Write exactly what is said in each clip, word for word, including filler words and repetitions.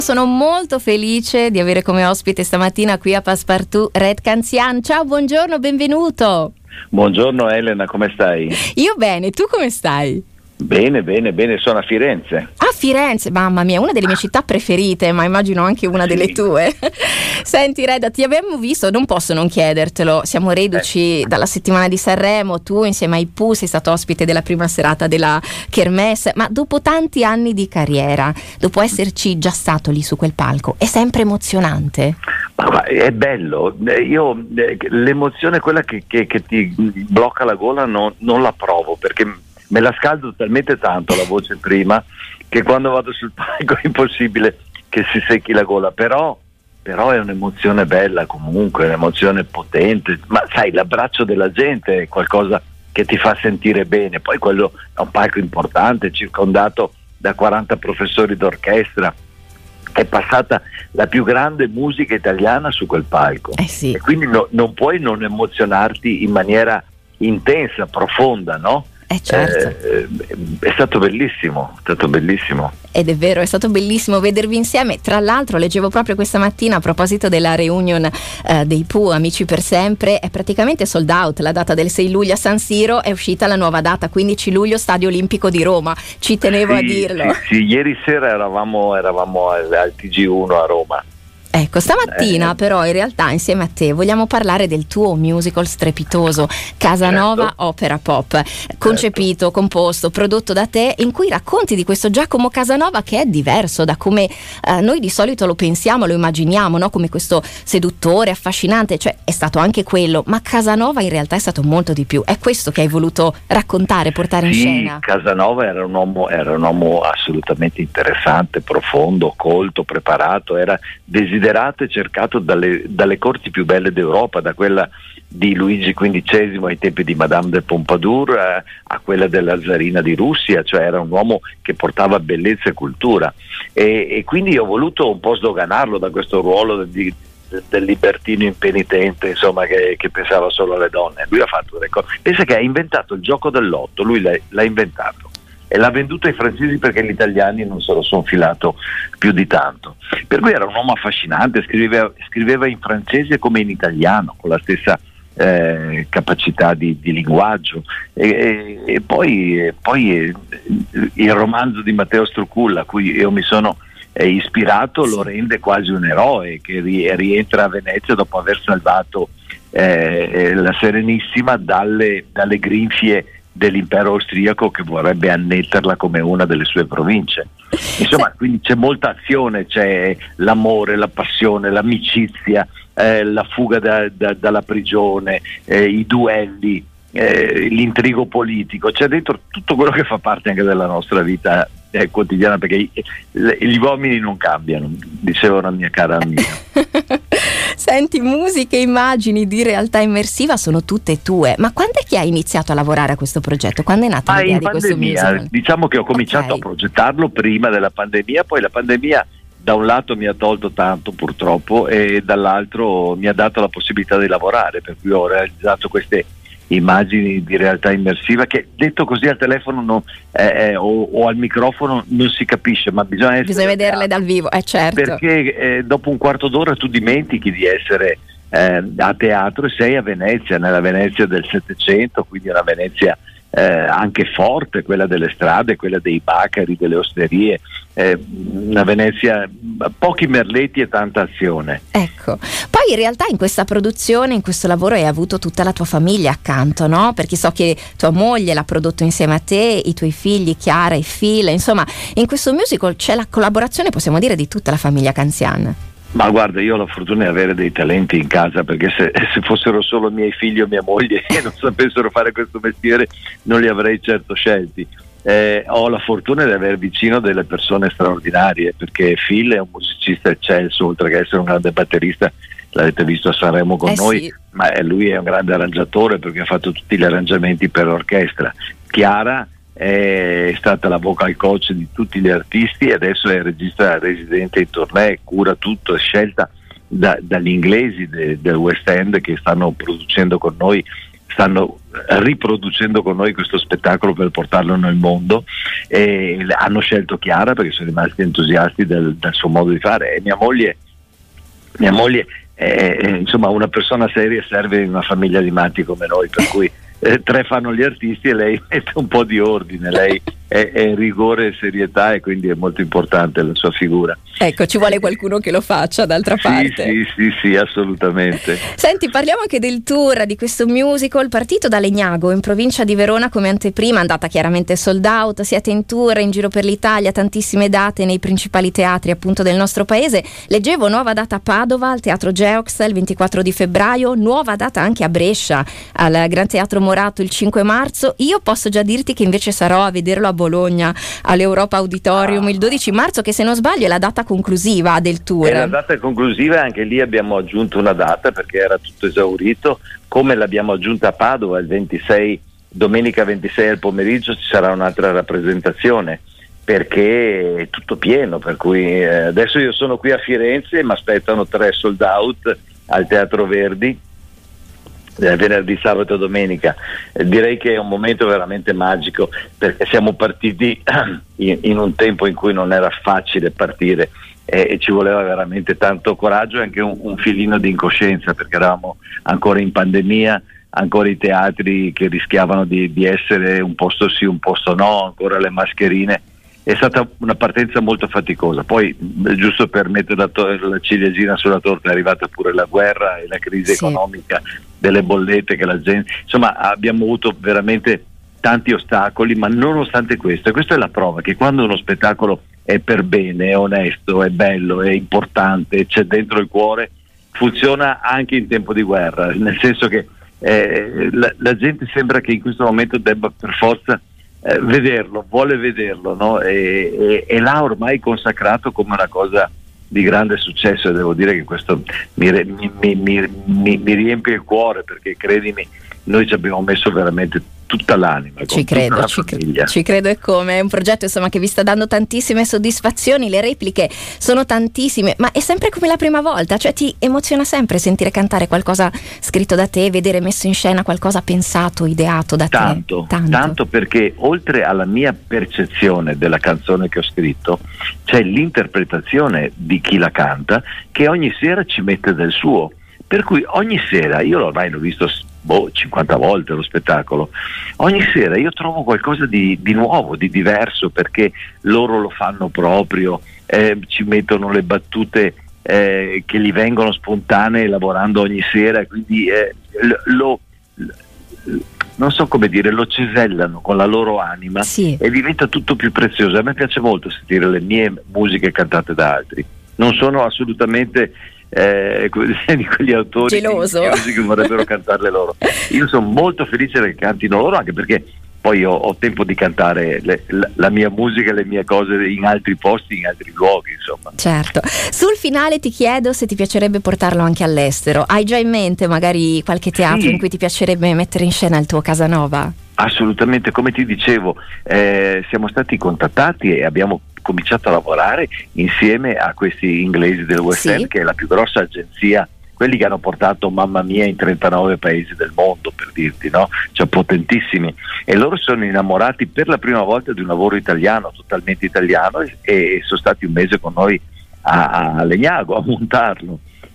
Sono molto felice di avere come ospite stamattina qui a Passepartout Red Canzian. Ciao, buongiorno, benvenuto. Buongiorno Elena, come stai? Io bene, tu come stai? Bene, bene, bene, sono a Firenze. A Firenze, mamma mia, una delle mie città preferite, ma immagino anche una Sì. delle tue. Senti Red, ti abbiamo visto, non posso non chiedertelo, siamo reduci eh. dalla settimana di Sanremo, tu insieme ai Pooh sei stato ospite della prima serata della Kermesse, ma dopo tanti anni di carriera, dopo esserci già stato lì su quel palco, è sempre emozionante? Ma è bello, io l'emozione quella che, che, che ti blocca la gola non, non la provo, perché me la scaldo talmente tanto la voce prima che quando vado sul palco è impossibile che si secchi la gola, però, però è un'emozione bella comunque, è un'emozione potente, ma sai, l'abbraccio della gente è qualcosa che ti fa sentire bene, poi quello è un palco importante, circondato da quaranta professori d'orchestra, è passata la più grande musica italiana su quel palco, eh sì. E quindi no, non puoi non emozionarti in maniera intensa, profonda, no? Eh certo. Eh, è stato bellissimo, è stato bellissimo. Ed è vero, è stato bellissimo vedervi insieme. Tra l'altro leggevo proprio questa mattina a proposito della reunion eh, dei Pooh, Amici per sempre, è praticamente sold out. La data del sei luglio a San Siro, è uscita la nuova data, quindici luglio Stadio Olimpico di Roma. Ci tenevo sì, a dirlo. Sì, sì, ieri sera eravamo, eravamo al, al T G uno a Roma. Ecco, stamattina eh. però in realtà insieme a te vogliamo parlare del tuo musical strepitoso Casanova, certo. Opera Pop, concepito, certo. composto, prodotto da te, in cui racconti di questo Giacomo Casanova che è diverso da come eh, noi di solito lo pensiamo, lo immaginiamo, no? Come questo seduttore, affascinante, cioè è stato anche quello, ma Casanova in realtà è stato molto di più. È questo che hai voluto raccontare, portare in sì, scena? Casanova era un uomo, era un uomo assolutamente interessante, profondo, colto, preparato, era desiderato e cercato dalle, dalle corti più belle d'Europa, da quella di Luigi quindicesimo ai tempi di Madame de Pompadour a, a quella della Zarina di Russia, cioè era un uomo che portava bellezza e cultura, e, e quindi ho voluto un po' sdoganarlo da questo ruolo di, del libertino impenitente, insomma, che, che pensava solo alle donne. Lui ha fatto delle cose, pensa che ha inventato il gioco del lotto, lui l'ha, l'ha inventato e l'ha venduto ai francesi perché gli italiani non se lo sono filato più di tanto, per cui era un uomo affascinante, scriveva, scriveva in francese come in italiano con la stessa eh, capacità di, di linguaggio, e, e, e poi, e poi eh, il romanzo di Matteo Struculla a cui io mi sono eh, ispirato lo rende quasi un eroe che ri, rientra a Venezia dopo aver salvato eh, la Serenissima dalle, dalle grinfie dell'impero austriaco che vorrebbe annetterla come una delle sue province. Insomma, quindi c'è molta azione, c'è l'amore, la passione, l'amicizia, eh, la fuga da, da, dalla prigione, eh, i duelli, eh, l'intrigo politico, c'è dentro tutto quello che fa parte anche della nostra vita eh, quotidiana, perché i, gli uomini non cambiano, diceva una mia cara amica. Senti, musiche e immagini di realtà immersiva sono tutte tue, ma quando è che hai iniziato a lavorare a questo progetto? Quando è nata ah, l'idea di pandemia, questo musical? Diciamo che ho cominciato okay. a progettarlo prima della pandemia, poi la pandemia da un lato mi ha tolto tanto purtroppo e dall'altro mi ha dato la possibilità di lavorare, per cui ho realizzato queste immagini di realtà immersiva che detto così al telefono no, eh, o, o al microfono non si capisce, ma bisogna essere bisogna vederle dal vivo, eh certo, perché eh, dopo un quarto d'ora tu dimentichi di essere eh, a teatro e sei a Venezia, nella Venezia del Settecento, quindi una Venezia eh, anche forte, quella delle strade, quella dei bacari, delle osterie, eh, una Venezia, pochi merletti e tanta azione. Ecco, poi in realtà in questa produzione, in questo lavoro hai avuto tutta la tua famiglia accanto, no? Perché so che tua moglie l'ha prodotto insieme a te, i tuoi figli Chiara e Phil, insomma in questo musical c'è la collaborazione, possiamo dire, di tutta la famiglia Canzian. Ma guarda, io ho la fortuna di avere dei talenti in casa, perché se, se fossero solo miei figli o mia moglie e non sapessero fare questo mestiere non li avrei certo scelti. Eh, ho la fortuna di avere vicino delle persone straordinarie, perché Phil è un musicista eccelso, oltre che essere un grande batterista, l'avete visto a Sanremo con eh noi, sì. ma lui è un grande arrangiatore perché ha fatto tutti gli arrangiamenti per orchestra. Chiara è stata la vocal coach di tutti gli artisti e adesso è regista residente in tournée, cura tutto, è scelta da, dagli inglesi de, del West End che stanno producendo con noi stanno riproducendo con noi questo spettacolo per portarlo nel mondo, e hanno scelto Chiara perché sono rimasti entusiasti del, del suo modo di fare, e mia moglie mia moglie è, è insomma una persona seria, serve in una famiglia di matti come noi, per cui eh, tre fanno gli artisti e lei mette un po' di ordine, lei è, è rigore e serietà, e quindi è molto importante la sua figura. Ecco, ci vuole qualcuno che lo faccia d'altra sì, parte. Sì, sì, sì, assolutamente. Senti, parliamo anche del tour di questo musical, partito da Legnago in provincia di Verona come anteprima, andata chiaramente sold out, siete in tour in giro per l'Italia, tantissime date nei principali teatri appunto del nostro paese. Leggevo nuova data a Padova al Teatro Geox il ventiquattro di febbraio, nuova data anche a Brescia al Gran Teatro Morato il cinque marzo. Io posso già dirti che invece sarò a vederlo a Bologna all'Europa Auditorium il dodici marzo, che se non sbaglio è la data conclusiva del tour. È la data conclusiva, e anche lì abbiamo aggiunto una data perché era tutto esaurito, come l'abbiamo aggiunta a Padova il ventisei, domenica ventisei al pomeriggio ci sarà un'altra rappresentazione, perché è tutto pieno, per cui eh, adesso io sono qui a Firenze e mi aspettano tre sold out al Teatro Verdi eh, venerdì, sabato e domenica. Eh, direi che è un momento veramente magico, perché siamo partiti in, in un tempo in cui non era facile partire, eh, e ci voleva veramente tanto coraggio e anche un, un filino di incoscienza, perché eravamo ancora in pandemia, ancora i teatri che rischiavano di, di essere un posto sì, un posto no, ancora le mascherine. È stata una partenza molto faticosa. Poi, giusto per mettere la, to- la ciliegina sulla torta, è arrivata pure la guerra e la crisi sì. economica delle bollette, che la gente, insomma, abbiamo avuto veramente tanti ostacoli, ma nonostante questo, e questa è la prova che quando uno spettacolo è per bene, è onesto, è bello, è importante, c'è dentro il cuore, funziona anche in tempo di guerra, nel senso che eh, la, la gente sembra che in questo momento debba per forza Eh, vederlo, vuole vederlo, no? E, e, e l'ha ormai consacrato come una cosa di grande successo, e devo dire che questo mi, mi, mi, mi, mi riempie il cuore, perché credimi, noi ci abbiamo messo veramente tutta l'anima, ci credo, ci, cre- ci credo, e come è un progetto insomma che vi sta dando tantissime soddisfazioni, le repliche sono tantissime, ma è sempre come la prima volta, cioè ti emoziona sempre sentire cantare qualcosa scritto da te, vedere messo in scena qualcosa pensato, ideato da tanto, te. Tanto, tanto perché oltre alla mia percezione della canzone che ho scritto, c'è l'interpretazione di chi la canta, che ogni sera ci mette del suo, per cui ogni sera, io ormai l'ho visto boh, cinquanta volte lo spettacolo, ogni sera io trovo qualcosa di, di nuovo, di diverso, perché loro lo fanno proprio, eh, ci mettono le battute eh, che gli vengono spontanee lavorando ogni sera, quindi eh, lo, lo non so come dire, lo cesellano con la loro anima, sì. E diventa tutto più prezioso. A me piace molto sentire le mie musiche cantate da altri, non sono assolutamente Eh, di quegli autori geloso che, che vorrebbero cantarle loro. Io sono molto felice che cantino loro, anche perché poi ho, ho tempo di cantare le, la, la mia musica e le mie cose in altri posti, in altri luoghi, insomma. Certo. Sul finale ti chiedo se ti piacerebbe portarlo anche all'estero. Hai già in mente magari qualche teatro sì. in cui ti piacerebbe mettere in scena il tuo Casanova? Assolutamente, come ti dicevo, eh, siamo stati contattati e abbiamo cominciato a lavorare insieme a questi inglesi del West End, sì. che è la più grossa agenzia, quelli che hanno portato Mamma Mia in trentanove paesi del mondo, per dirti, no? Cioè potentissimi, e loro sono innamorati per la prima volta di un lavoro italiano, totalmente italiano, e, e sono stati un mese con noi a, a Legnago a montarlo,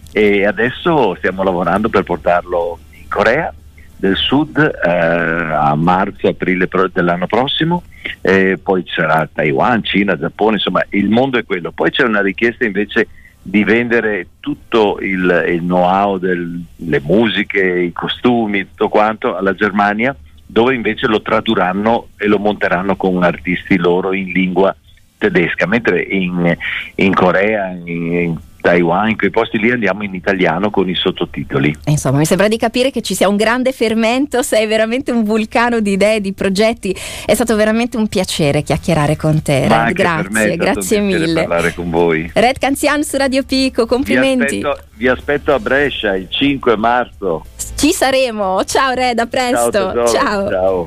e adesso stiamo lavorando per portarlo in Corea del Sud eh, a marzo-aprile pro- dell'anno prossimo, eh, poi ci sarà Taiwan, Cina, Giappone, insomma il mondo è quello. Poi c'è una richiesta invece di vendere tutto il, il know-how delle musiche, i costumi, tutto quanto alla Germania, dove invece lo tradurranno e lo monteranno con artisti loro in lingua tedesca, mentre in, in Corea, in, in Taiwan, in quei posti lì andiamo in italiano con i sottotitoli. Insomma, mi sembra di capire che ci sia un grande fermento, sei veramente un vulcano di idee, di progetti. È stato veramente un piacere chiacchierare con te, Red. Grazie, grazie mille. Parlare con voi. Red Canzian su Radio Pico, complimenti. Vi aspetto, vi aspetto a Brescia il cinque marzo. Ci saremo. Ciao Red, a presto. Ciao, tesoro. Ciao. Ciao.